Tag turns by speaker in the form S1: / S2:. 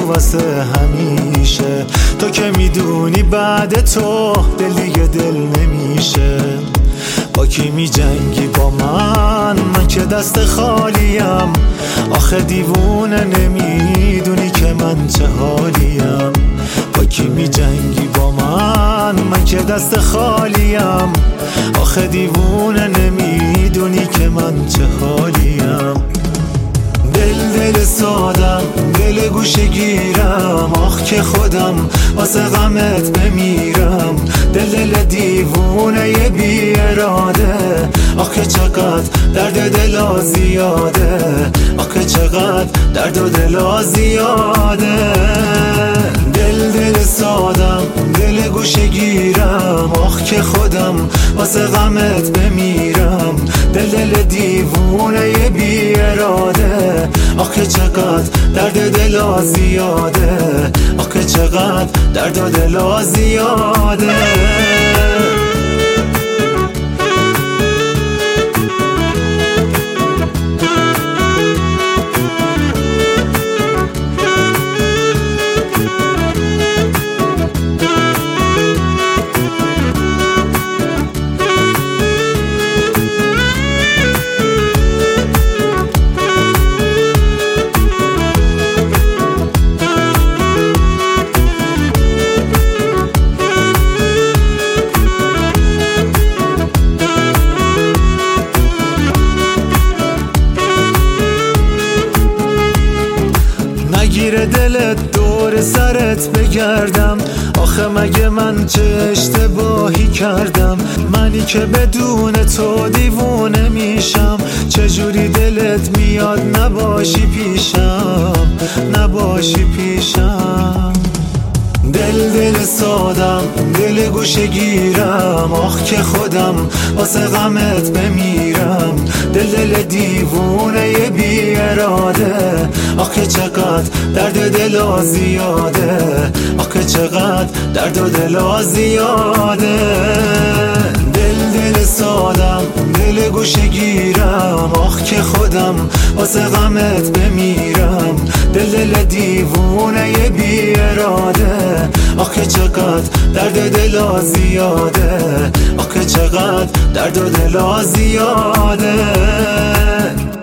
S1: واسه همیشه. تو که میدونی بعد تو دل دیگه دل نمیشه. با کی می جنگی با من که دست خالیم. آخه دیوونه نمیدونی که من چه حالیم. با کی می جنگی با من که دست خالیم. آخه دیوونه نمیدونی که من چه حالیم. دل سادم، دل گوشه گیرم. آخ که خودم واسه غمت بمیرم. دل دیوونه ی بی اراده. آخ که چقدر درد دلا زیاده. آخ که چقدر درد و دلا زیاده. دل سادم، دل گوشه گیرم. آخ که خودم واسه غمت بمیرم. دل دیوونه ی بی اراده. آخ که چقدر درد دلا زیاده. آخ که چقدر درد و دلا زیاده. نگیره دلت دور سرت بگردم. آخه مگه من چه اشتباهی کردم؟ منی که بدون تو دیوونه میشم. چجوری دلت میاد نباشی پیشم، نباشی پیشم. دل سادم، دل گوشه گیرم. آخ که خودم واسه غمت بمیرم. دل دیوونه ی بی اراده. آخ که چقدر درد دلا زیاده. آخ که چقدر درد و دلا زیاده. دل سادم، دل گوشه گیرم. آخ که خودم واسه غمت بمیرم. دل دیوونه ی بی اراده. آخ که چقدر درد دلا زیاده. آخ که چقدر درد و دلا زیاده.